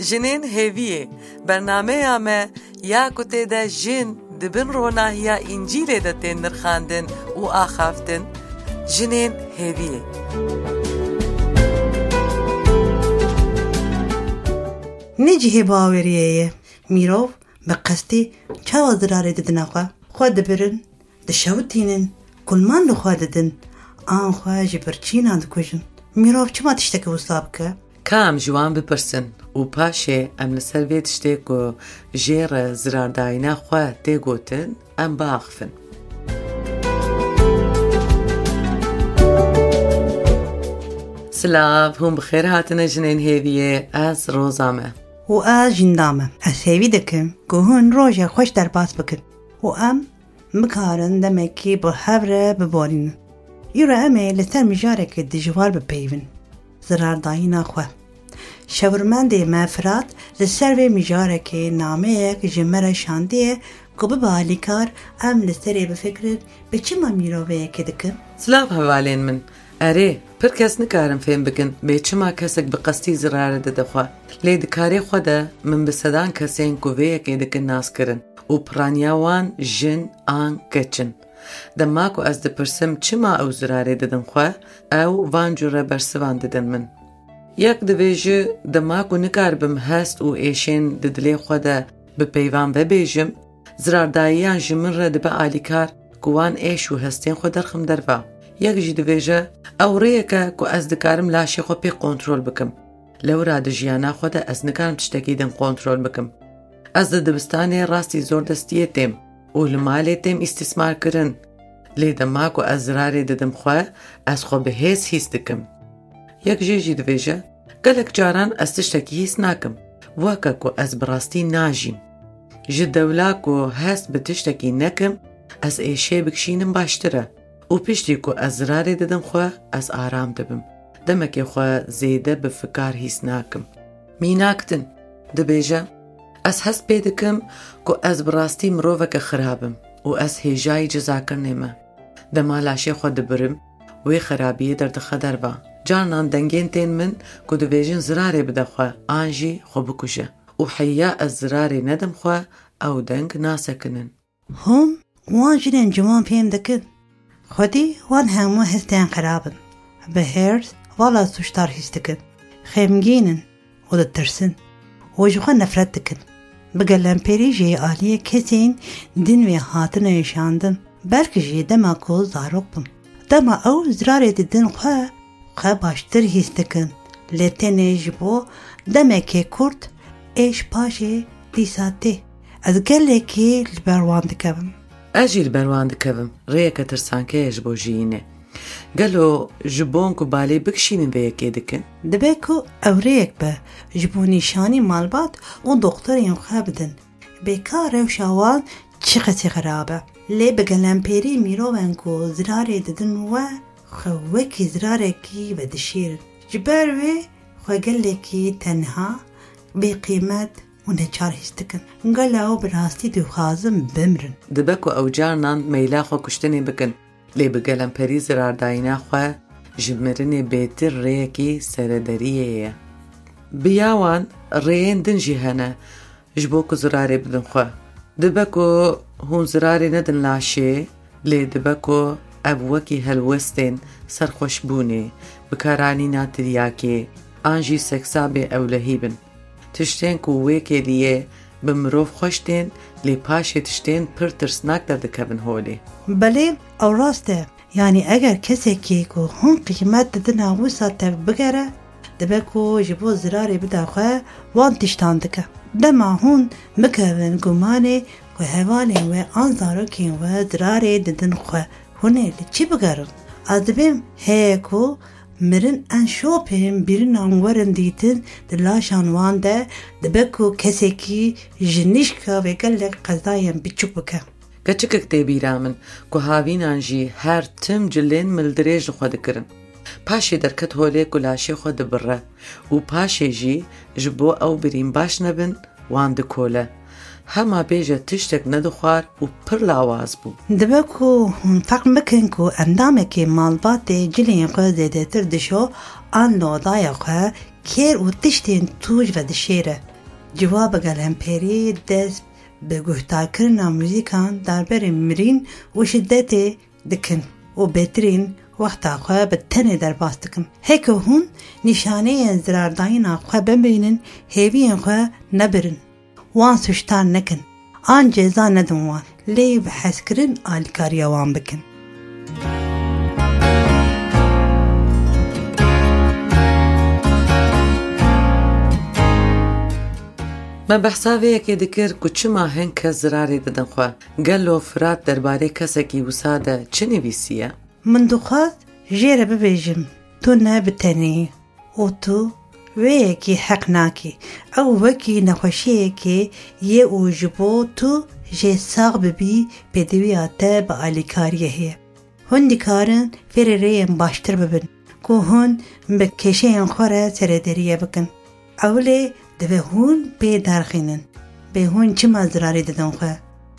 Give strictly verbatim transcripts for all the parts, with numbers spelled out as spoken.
جنین هیویه برنامه آمه یا کتی ده جن دبن روناهیا انجیل ده تین نرخاندن و آخافتن جنین هیویه. نجیه باوریه میروف به قصدی چه وزراره ددن آخوا خواه دبرن دشاوتینن کلمان دو خواه ددن آن خواه جبرچین آن دکوشن میروف چه ما تشتک وصاب که؟ کام جوان بپرسن و پاشه ام لسر وی تشتک و جیر زرارداینا خواه تی گوتن ام باخفن. سلام هم بخیر هاتن جنین هیویه از روزامه و از جندامه از هیوی دکم که هون روژه خوش در باس بکن و ام مکارن دمکی با هفره ببارین یرا امه لسر مجاره که دجوار بپیون زرار داینا خواه شورمنده مفراد لسر و مجاره که نامه یک جمره شانده که ببالی کار ام لسره بفکرد به چه ما میروه که دکم سلام حوالین من اره پر کس نکارم فهم بکن به چه ما کسک بقصدی زراره ده دخواه لید کاری خوده من بسدان کسین کووه که دکن ناس کرن و پرانیاوان جن آن کچن دماکو از ده پرسم چه ما او زراره ددن خواه او وانجوره برسوان ددن من یک دویجه دماکو نکار بم هست و ایشین ددلی خوده بپیوان ببیجم زرارداییان جمن را دبا آلیکار کوان ایش و هستین خود درخم دروا یک جی دویجه او ریکه که از دکارم لاشی خو پی کنترول بکم لو را دجیانا خوده از نکارم تشتکی دن کنترول بکم از دبستانه راستی زور دستیه تیم و لمالی تیم استثمار کرن لی دماغو از زراری ددم خواه از خو به حیث حیث دکم یک جی جی دویجه گلک جاران از تشتکی حیث ناکم واکا که از براستی ناجیم جد دولا که هست به تشتکی نکم از ایشه بکشینم باشتره و پشتی که از زراری ددم خواه از آرام دبم دمکی خواه زیده بفکار حیث ناکم می ناکتن دبیجه از هست بیدکم که از براستی مروفه که خرابم و از هیجای جزا کرنیمه دما لاشی خود دبرم وی خرابیه در دخه دربا جانان دنگین تین من که دویجن زراری بده خواه آنجی خو بکشه و حیا از زراری ندم خواه او دنگ ناسکنن هم وان جنین جوان پیم دکن خودی وان همو هستین خرابن به هرز والا سوشتار هستکن خیمگینن و ده ترسن و جوخا نفرت دکن بگلن پیری جی آلیه کسین دین و حاتن ایشاندن بلکه جی دما کو زاروک بم دما او زراره دین خواه خواه باشتر هستکن لیتنه جبو دما که کرد ایش پاشه دیساته از گله که لبروان دکبم اجی لبروان دکبم ریکه ترسانکه اجبو جینه گلو جبون کو بالی بکشینن به یکی دکن دبه کو اوریک به جبو نیشانی مالبات و دکترین خواه بدن بیکار و شوال چی قصی خرابه لی بگلن پیری میروون کو زراره ددن و خوکی زراره کی و دشیرن جبروی خواه گله کی تنها بی قیمت و نچار هستکن گلو براستی دو خازم بمرن دبه کو او جارنان میلا خو کشتنی بکن لی بگلن پری زرارداینا خواه جمرن بیتر ریکی سردریه بیاوان رین دن جیهنه جبو که زراری بدن خواه دبه که هون زراری ندن لاشه لی دبه که ابوکی هلوستین سرخوش بونه بکارانی ناتریاکی آنجی سکسابی اولهیبن تشتین که ویکی لیه بمروف خوشتین لی پاشه تشتین پر ترسناک در دکبن هولی بله او راسته یعنی اگر کسی که که هون قیمت ددن وسا تف بگره دبه که جبو زراری بده خواه وان تشتان دکه دما هون مکون گمانه و هوالین و آنزاروکین و زراری ددن خواه هونه لی چی بگرن از دبیم هیکو مرن انشوپیم بیرن آنورن دیتن دلاشان وانده دبکو کسی که جنیشکا و گلک قضایم بچوک بکه کچکک تی بیرامن که هاوینان جی هر تم جلین ملدریج خود کرن پاشه درکت هولی کلاشی خود بره و پاشه جی جبو او بریم باش نبن واند کوله هما بیجه تشتک ندخوار و پر لاواز بو دبکو فقر بکن که اندامه که مالبات جلین خواه زیده تر دشو آن لودای خواه کیر و تشتین توج و دشیره جواب گلهم پیری دست به گفتارکردن موزیکان درباره مرین و شدت دکن و بهترین وقتا خواه به تنه در باز دکن. هکو هون نشانه زرارداین خواه ببینن هیوین خواه نبرن. وان سوشتار نکن. آن جزا ندن وان. لی بحث کرن آلیکاری وان بکن. ما بحثاوه یکی دکر که چه ماهن کس زراری دادن خواه گلو فرات درباره کسکی وساده چه نویسیه؟ من دخواست جیره ببیجم تو نه بتنی و تو ویکی حق ناکی او وکی نخوشیه که یه او جبو تو جه ساق ببی بدویاته با آلیکاریه هی هون دیکارن فیر ریم باشتر ببن که هون بکشه خوره سردریه بکن اولی دوه هون پی درخینن به هون چه مزراری دادن خواه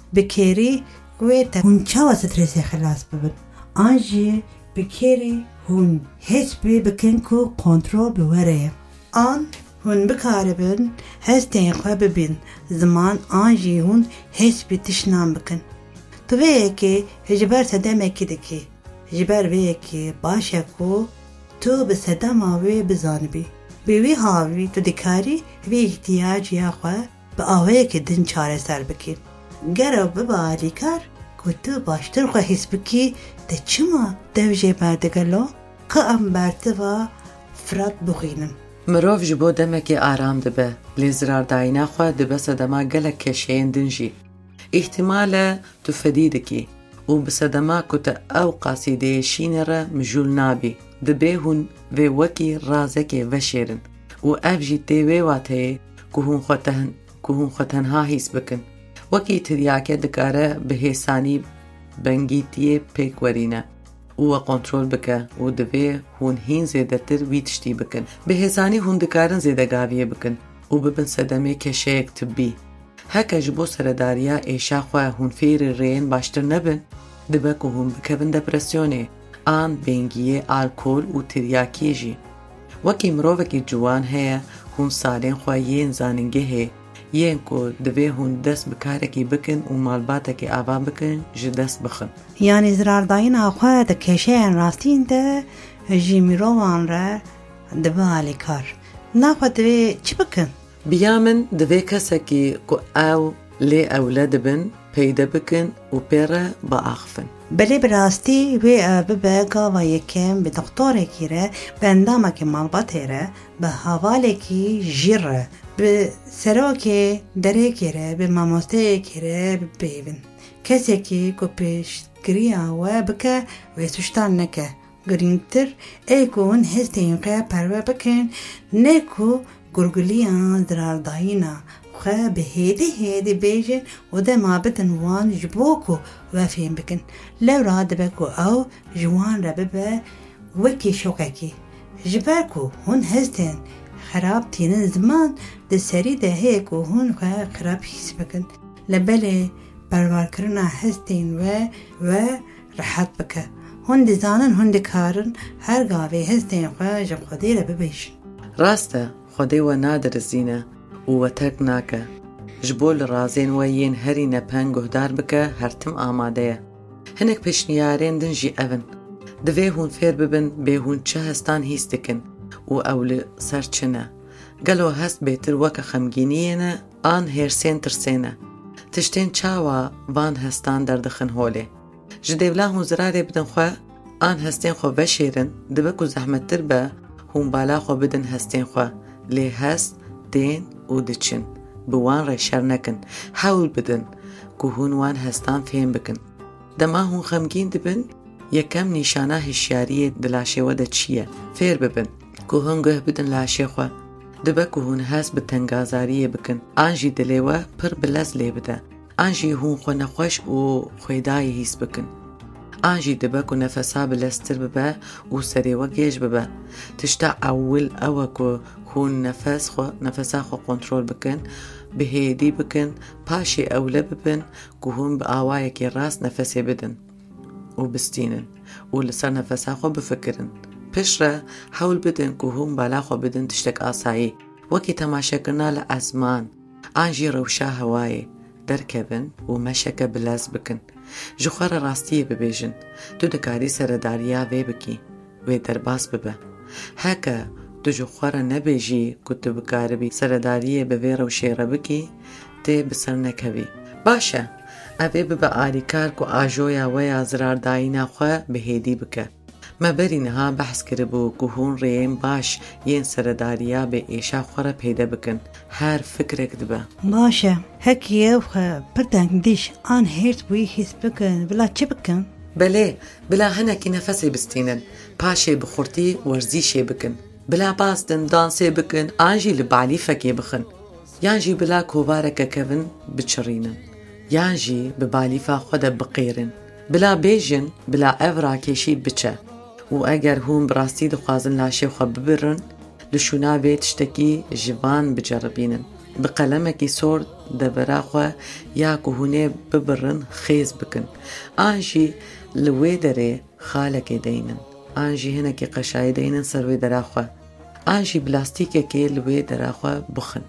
بکیری گوه تا هون چه واسط رسی خلاص ببن آنجی بکیری هون هیچ بی بکن که کنترول بوره آن هون بکاره بین هستین خواه ببین زمان آنجی هون هیچ بی تشنام بکن تو ویه که جبر صدمه که دکی جبر ویه که باشه که تو به صدم آوه بزانبی بیوی هاوی تو دکاری وی احتیاج یا خواه به آوه که دن چاره سر بکی گره ببا آلی کار که تو باشتر خواه حس بکی ده چما دوجه بردگلو که ام برده و فراد بخینن مروف جبو دمکی آرام دبه لیزرار داینا خواه دبه صدما گلک کشین دنجی احتمال تو فدیدکی و بصدما کتا او قاسیده شینره مجول نابی دبه هون و وکی رازکی وشیرن و افجی تیوی واته که هون خوتن که هون خوتنها حیث بکن وکی تریاکه دکاره به حسانی بنگیتیه پیک ورینه و کنترول بکه و دبه هون هین زیده تر ویتشتی بکن به حسانی هون دکارن زیده گاویه بکن و ببن صدمه کشیک تبی هکا جبو سرداریا ایشا خواه هون فیر رین باشتر نبن دبه که هون بکبن دپرسیونه آن بینگیه آلکول و تریاکی جی وکی مروفکی جوان هیا هون سالین خواه یین زاننگه هی یین که دوی هون دست بکارکی بکن و مالباتکی آوا بکن جه دست بخن یعنی زرارداین آخواه ده کشه این راستین ده جی میروان را دبه آلی کار ناخواه دوی چی بکن؟ بیامن دوی کسکی که او لی اولاد بن پیدا بکن و پیره با آخفن بله براستی وی ببه گاوا یکم به دکتوره کیره به اندامه که مالباته ره به حواله کی جیره به سراکه دره کیره به ماماسته کیره بیون کسی که که پیش گریه و بکه و سوشتان نکه گرینگتر ای که اون هستین که پروه بکن نیکو گرگلیان زراردایینا خواه به هیده هیده بیجن و ده ما بدن وان جبوکو وفیم بکن لو را دبکو او جوان را ببه وکی شوککی جبرکو هون هستن خراب تینن زمان ده سری ده هیکو هون خواه خراب حیث بکن لبله بروار کرنا هستین و و راحت بکه هون ده زانن هون ده کارن هر گاوه هستین خواه جب خودی را ببیشن راسته خودی و نادر زینه و ترک ناکه جبول رازین و یین هری نپن گهدار بکه هرتم آماده هنک پشنیارین دنجی اون دوی هون فیر ببن به هون چه هستان هیس دکن و اول سر چنه گلو هست بیتر وکا خمگینیه آن هرسین ترسینه تشتین چاوا وان هستان در دخن هوله جدیولا هون زراره بدن خواه آن هستین خواه بشیرن دوکو زحمت تر به هون بالا خواه بدن هستین خواه لی هست دین و دچن بوان را شر نکن حاول بدن که هون وان هستان فهم بکن دما هون خمگین دبن یکم نشانه هشیاری دلاشه و ده چیه فیر ببن که هون گه بدن لاشه خواه دبا که هون هست به تنگازاریه بکن آنجی دلیوه پر بلز لی بده آنجی هون خو نخوش و خویدای هیس بکن آنجی دبا که نفسا بلستر ببه و سریوه گیج ببه تشتا اول اوه که هون نفس خو نفسا خو کنترول بکن به هیدی بکن پاشی اوله ببن که هون به آوائه که راست نفسی بدن و بستینن و لسر نفسا خو بفکرن پیش را حول بدن که هون بالا خو بدن تشتک آسایی وکی تماشا کرنا لعزمان آنجی روشا هوای درکبن و مشک بلاز بکن جخوار راستیه ببیجن تو دکاری سرداریا وی بکی وی درباس ببه هکا تو جخوار نبیجی کتو بکاربی سرداریه بوی روشیره بکی تی بسر نکوی باشه اوی ببه آلیکار که آجویا ویا زرار داینا خواه بهیدی بکه ما برینها بحث کربو که هون ریم باش ین سرداریا به ایشا خوره پیدا بکن هر فکرک دبه باشه هکیه و پردنگ دیش آن هیرت بوی حس بکن بلا چه بکن؟ بله بلا هنکی نفسی بستینن پاشه بخورتی ورزیشه بکن بلا باستن دانسه بکن آنجی لبالی فکی بخن یانجی بلا کوبارک کون بچرینن یانجی ببالیفا خود بقیرن بلا بیجن بلا افرا کشی بچه و اگر هم براستی دخوازن لاشه خواه ببرن لشونا بیت شتکی جوان بجربینن بقلمکی سور دبرا خواه یا که هونه ببرن خیز بکن آنجی لوی داره خالک دینن آنجی هنکی قشای دینن سروی درا خواه آنجی بلاستیک که لوی درا خواه بخن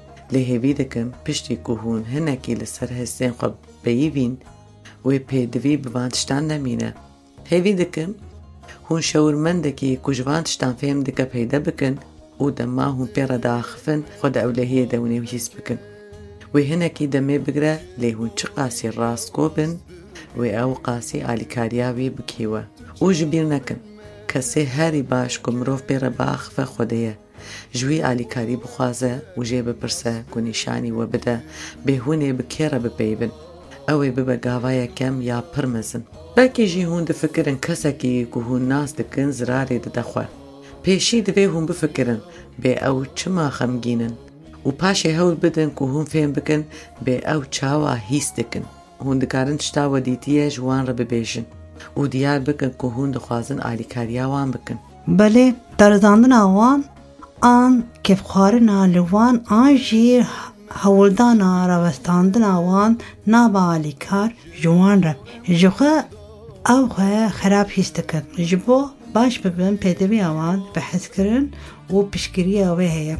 لهوی دکم پشتی که هون هنکی لسر هستین خواه بیوین و پیدوی بوانتشتان نمینه هیوی دکم هون شاورمندکی کجوانتشتان فهم دکا پیدا بکن و دما هون پیرا داخفن خود اولهی دونه و حیس بکن و هنکی دمه بگره لی هون چه قاسی راست کوبن و او قاسی آلیکاریاوی بکیوه و جبیر نکن کسی هری باش که مروف پیرا باخفه خوده جوی آلیکاری بخوازه و جه بپرسه که نشانی و بده به هونه بکیره بپیبن اوی ببه گاوای کم یا پرمزن بلکه جی هون دفکرن کسکی که هون ناس دکن زراری ددخواه پیشی دوی هون بفکرن به او چما خمگینن و پاشه هول بدن که هون فهم بکن به او چاوا هیس دکن هون دکارن تشتاوا دیتیه جوان را ببیجن و دیار بکن که هون دخوازن آلیکاریا وان بکن بله درزاندن آوان آن کف خوارنا لوان آن جیر هولدانا روستاندن آوان نابا آلیکار جوان را جوخه او خواه خراب حیس دکن جبو باش ببین پیدوی آوان بحث کرن و پشکری آوه هیم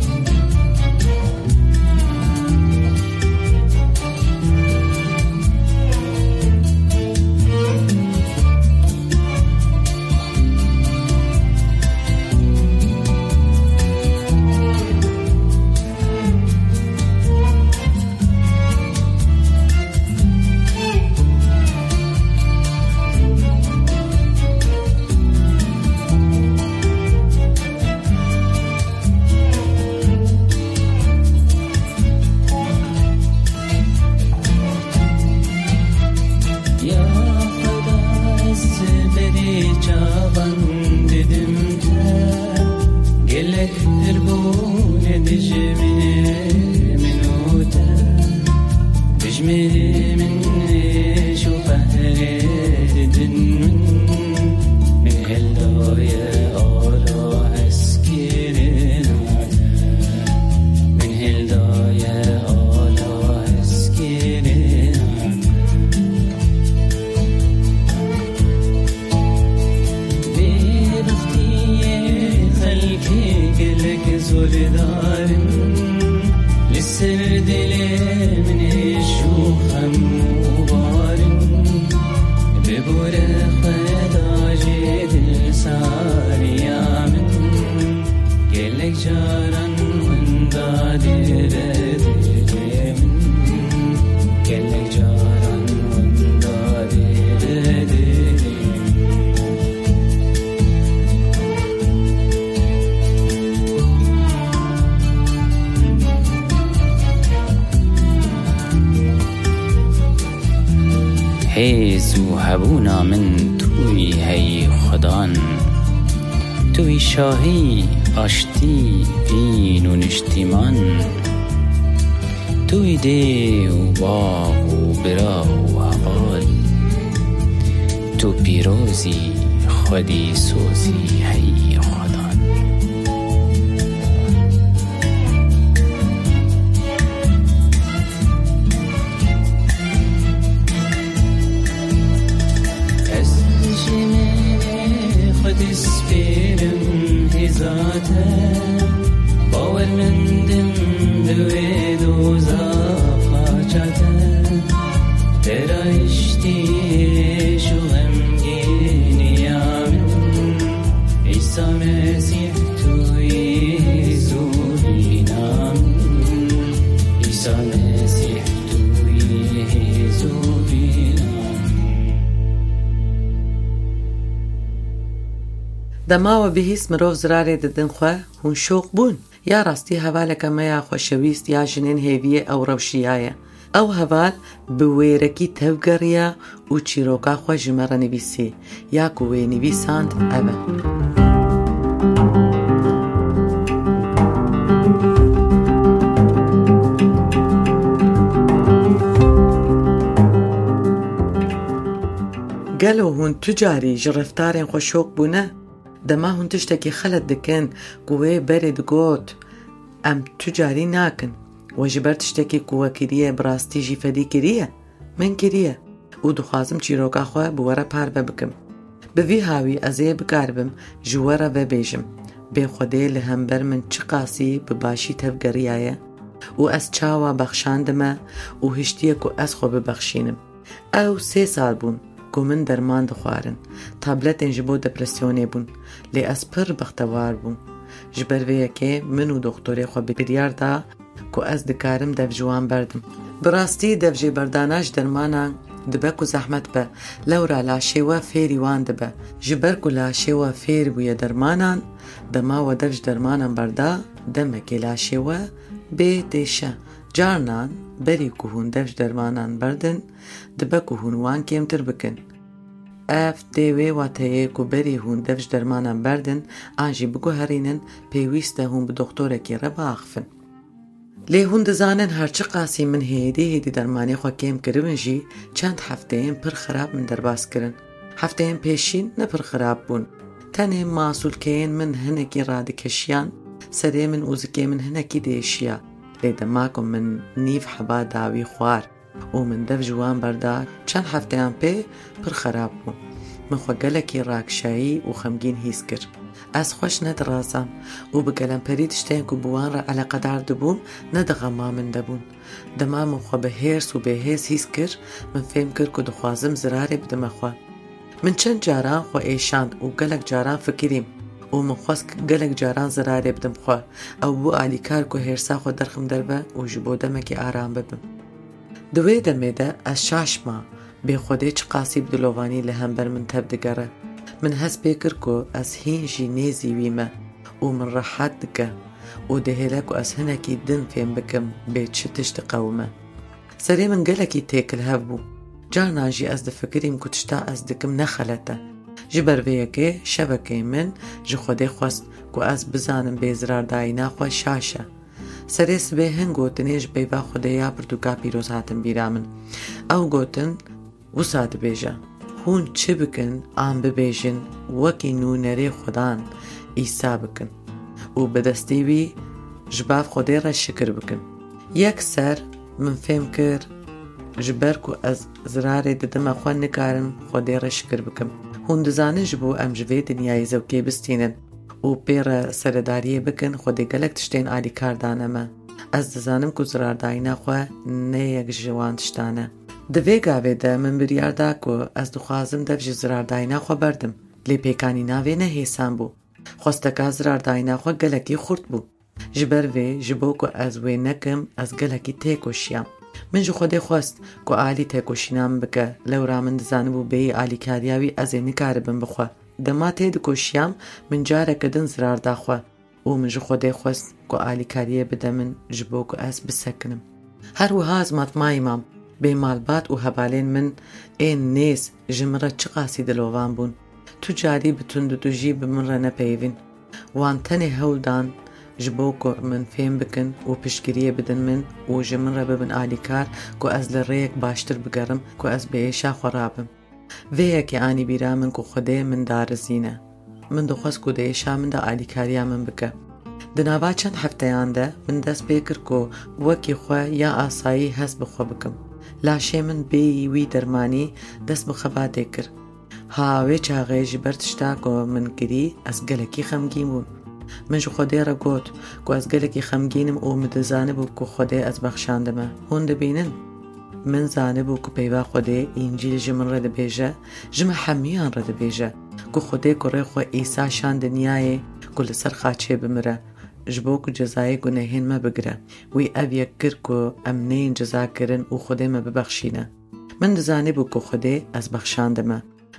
حیزو هبونا من توی هی خدان توی شاهی آشتی وین و نشتیمان توی دی و باغ و برا و عقال تو پیروزی خودی سوزی هی خدان باور مندم دوید و دەماوە بهیست مرۆڤ زرارێ دەدن خوێ هون شۆق بوون یا ڕاستی هەوالەکە مەیا خۆشەویست یا ژنێن هێویە ئەو ڕەوشیایە ئەو هەوال بە وێرەکی تەوگەڕیە و چیرۆکا خۆ ژمەڕە نویسی یاکو وێ نویساند ئەوە گەلۆ هون توجاری ji reftarên xwe şok bûne dema hûn tiştekî xelet dikin ku wê berê digot em tucarî nakin we ji ber tiştekî ku we kiriye bi rastî jî fedî kiriye min kiriye û dixwazim çîroka xwe bi were parve bikim bi vî hawî ez ê bikaribim ji were vebêjim bê Xwedê li hember min çi qasî bi başî tevgeriyaye û ez çawa bexşandime û hiştiye ku ez xwe bibexşînim ew sê sal bûn ku min derman dixwarin tabletên ji bo depresyonê bûn lê ez pir bextewar bûm ji ber vê yekê min û doktorê xwe biryar da ku ez dikarim dev ji wan berdim bi rastî dev jêberdana ji dermanan dibe ku zehmet be lewra laşê we fêrî wan dibe ji ber ku laşê we fêr bûye dermanan dema we dev ji dermanan berda demekê laşê we bê têşe carnan berî ku hûn dev ji dermanan berdin dibe ku hûn wan kêmtir bikin ev dê wê wateyê ku berî hûn dev ji dermanan berdin an jî biguherînin pêwîst e hûn bi doktorekî re biaxivin lê hûn dizanin her çi qasî min hêdî hêdî dermanê xwe kêm kiribin jî çend hefteyên pir xirab min derbas kirin hefteyên pêşîn ne pir xirab bûn tenê masûlkeyên min hinekî radikeşiyan serê min û zikê min hinekî değişiya lê dema ku min nîv heba dawî xwar û min dev ji wan berda çend hefteyan pê pir xerab bû min xwe gelekî rakşayî û xemgîn hîs kir ez xweş nedirazam û bi gelemperî tiştên ku bi wan re eleqedar dibûm nedixema min debûn dema min xwe bi hêrs û bêhês hîs kir min fêm kir ku dixwazim zirarê bidime xwe min çend caran xwe êşand û gelek caran fikirîm û min xwest gelek caran zirarê bidim xwe ew bû alîkar ku hêrsa xwe derxim derve û ji bo demekî aram bibim di wê demê de ez şaşma bê Xwedê çi qasî bi dilovanî li hember min tev digere min hez pê kir ku ez hîn jî nêzî wî me û min rehet dike û dihêle ku ez hinekî din fêm bikim bê çi tişt diqewime serê min gelekî têkil hev bû carnan jî ez difikirîm ku tişta ez dikim nexelet e ji ber vê yekê şevekê min ji Xwedê xwest ku ez bizanim bê zirardayîna xwe şaş e serê sibê hin gotinê ji peyva Xwedê ya pirtûka pîroz hatin bîra min ew gotin wisa dibêje hûn çi bikin an bibêjin wekî nûnerê Xwedan îsa bikin û bi destê wî ji bav Xwedê re şikir bikin yek ser min fêm kir ji ber ku ez zirarê didime xwe nikarim Xwedê re şikir bikim hûn dizanin ji bo em ji vê dinyayê zevkê bistînin û pê re seredariyê bikin Xwedê gelek tiştên alîkar dane me ez dizanim ku zirardayîna xwe ne yek ji wan tiştan e di vê gavê de min biryar da ku ez dixwazim dev ji zirardayîna xwe berdim lê pêkanîna vê ne hêsan bû xwesteka zirardayîna xwe gelekî xurt bû ji ber vê ji bo ku ez wê nekim ez gelekî têkoşiyam min ji Xwedê xwest ku alî têkoşîna min bike lewra min dizanibû bêyî alîkariya wî ez ê nikaribim bixwe dema tê dikoşiyam min careke din zirar da xwe û min ji Xwedê xwest ku alîkariyê bide min ji bo ku ez bisekinim her wiha ez matmayî mam bê malbat û hevalên min ên nêz ji min re çi qasî dilovan bûn tu carî bi tund û tu jî bi min re nepeyivîn wan tenê hewl dan ji bo ku min fêm bikin û piştgiriyê bidin min û ji min re bibin alîkar ku ez li rêyek baştir bigerim ku ez bi êşa xwe rabim vê yekê anî bîra min ku Xwedê min darizîne min dixwest ku di êşa min de alîkariya min bike di nava çend hefteyan de min dest pê kir ku wekî xwe ya asayî hes bi xwe bikim laşê min bêyî wî dermanî dest bi xebatê kir ha wê çaxê ji ber tişta ku min kirî ez gelekî xemgîn bûm min ji Xwedê re got ku ez gelekî xemgînim û min dizanibû ku Xwedê ez bexşandime hûn dibînin min zanibû ku peyva Xwedê încîl ji min re dibêje ji me hemiyan re dibêje ku Xwedê ku rê xwe îsa şan dinyayê ku li ser xaçê bimire ji bo ku cezayê gunehên me bigire wî ev yek kir ku em neyên ceza kirin û Xwedê me bibexşîne min dizanibû ku Xwedê ez bexşandime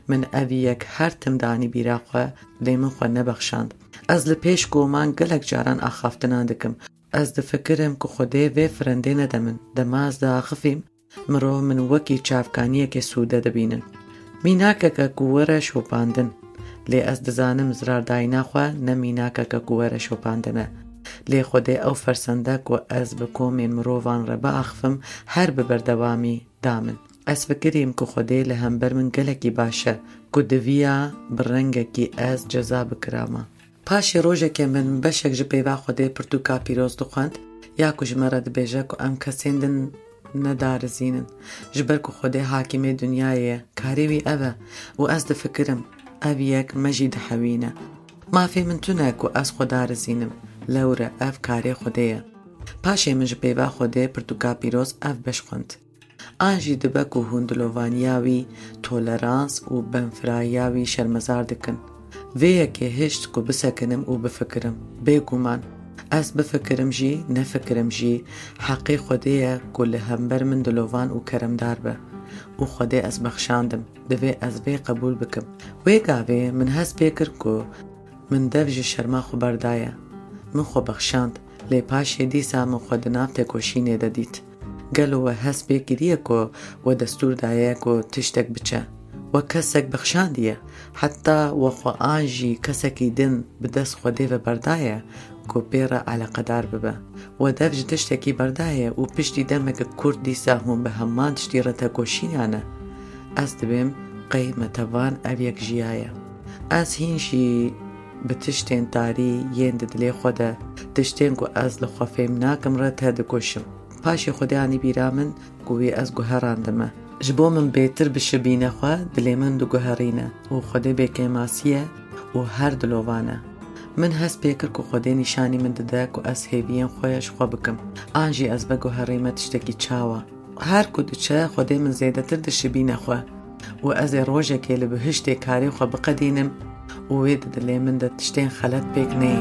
من ئەڤیەک هەر تمدانی بیراخوا لێ من خوا نەبەخشاند. ئەس لە پێش گۆمان گەلک جاران ئاخافتنان دکم. ئەس دفکرم کە خودێ vê فرەندێ نەدەمن دەمازدا ئاخفیم مرۆڤ من وەکی چاوکانیەکێ سوودە دەبینن. میناکەکە کووەرە شۆپاندن. لێ ئەس دەزانم زراردای ناخوا نە میناکەکە کووەرە شۆپاندنە. لێ خودێ ئەو فەرسەندە کۆ ئەس بە کۆمێن مرۆڤان ڕەبە ئاخفم هەر بە بەردەوامی دامن. ئەس فکریم کە خودێ لە هەمبەر من گەلێکی باشە کە دڤیە بڕەنگێکی ئەس جەزا بکرامە. پاشی ڕۆژێکێ من بەشێک ji pêva xwedê pirtûka pîroz dixwend ya ku ji me re dibêje ku em kesên din nedarizînin ji ber ku xwedê hakîmê dunyayê ye karê wî ev e û ez difikirim ev yek me jî dihewîne. Mafê min tune ku ez xwe darizînim lewre ev karê xwedê ye. Paşê min ji pêva xwedê pirtûka pîroz ev beş xwend. An jî dibe ku hûn dilovaniya wî tolerans û benfirayiya wî şermezar dikin. Vêyekê hişt ku bisekinim û bifikirim bêguman. Ez bifikirim jî nefikirim jî heqê xwedê ye ku li hember min dilovan û keremdar be û xwedê ez bexşandim divê ez vê qebûl bikim. Wê gavê min hez pê kir ku min dev ji şerma xwe berdaye. Min xwe bexşand lê paşê dîsa min xwe di nav têkoşînê de dît. Gelo we hez pê kiriye ku we destûr daye ku tiştek biçe. We kesek bexşandiye heta we xwe an jî kesekî din bi dest xwedê ve berdaye ku pê re eleqedar bibe. We dev ji tiştekî berdaye û piştî demeke Kurd dîsa hûn bi heman tiştî re tekoşînan e. Ez dibêm qey me tevan ev yek jiyaye. Ez hîn jî bi tiştên tarî yên di dilê xwe de tiştên ku ez li xwe fêm nakim re te dikoşim. Paşê xwedê anî bîra min ku wê ez guherandime. Ji bo min bêtir bişibîne xwe dilê min diguherîne û xwedê bêkêmasî ye û her dilovan e. Min hez pê kir ku xwedê nîşanî min dide ku ez hêviyên xwe ji xwe bikim. An jî ez veguherîme tiştekî çawa. Her ku diçe xwedê min zêdetir dişibîne xwe û ez ê rojekê li bihiştê karê xwe biqedînim û wê di dilê min de tiştên xelet pêk neyê.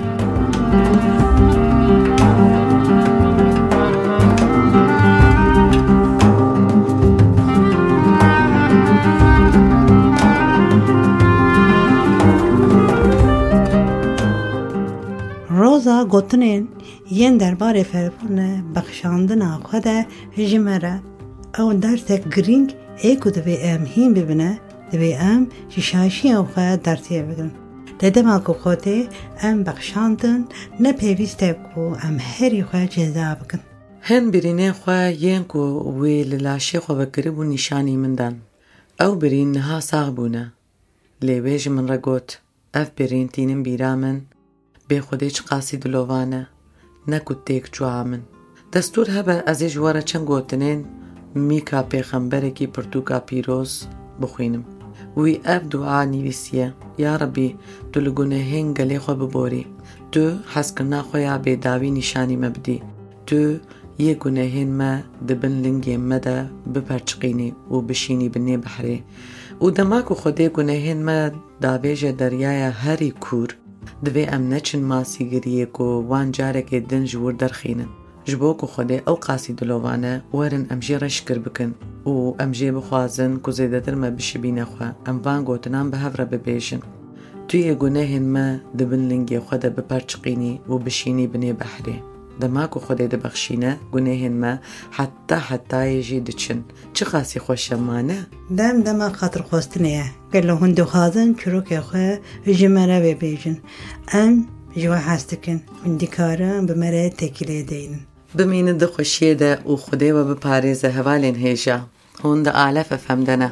Roza gotinên yên derbarê ferbûne bexşandina xwe de ji me re ew dersek girîng ê ku divê em hîn bibine divê em ji şaşiyên xwe dertiyê bikin. Di dema ku xwedê em bexşandin ne pêwîst e ku em herî xwe ceza bikin. Hin birînên xwe yên ku wê li laşê xwe vekiribû nîşanî min dan. Ew birîn niha sax bûne. Lê wê ji min re got ev birîn tînin bîra min bê xwedê çi qasî dilovan e ne ku têk çûha min. Destûr hebe ez ê ji we re çend gotinên Mîka pêxemberekî pirtûka pîroz bixwînim. Wî ev dua nivîsiye: Ya Rebbî, tu li gunehên gelê xwe biborî. Tu hezkirina xwe ya bêdawî nîşanî me bidî. Tu yê gunehên me di bin lingên me de biperçiqînî û bişînî bi nê behrê. û dema ku xwedê gunehên me dabêje deryaya herî kûr divê em neçin masîgiriyê ku wan carekê din ji wir derxînin. Ji bo ku xwedê ew qasî dilovan e werin em jê re şikir bikin û em jê bixwazin ku zêdetir me bişibîne xwe em van gotinan bi hev re bibêjin. Tu yê gunehên me di bin lingê xwe de biperçiqînî û bişînî bi nê behrê. Dema ku xwedê dibexşîne gunehên me heta hetayê jî diçin. Çi qasî xweş e mane? Dem dema xatirxwestinê ye. Gelo hûn dixwazin çîrokê xwe ji me re bibêjin. Em ji we hez dikin hûn dikarin bi me re tekîlê deynin. Bimînin di xweşiyê de û xwedê we biparêze hevalên hêja. Hûn di Alef F M de ne.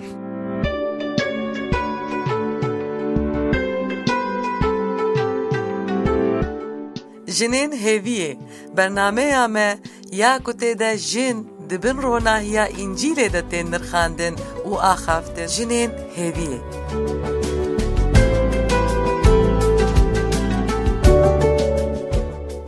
Jinên hêviyê bernameya me ya ku tê de jin dibin ronahiya încîlê de tên nirxandin û axaftin. Jinên hêviyê.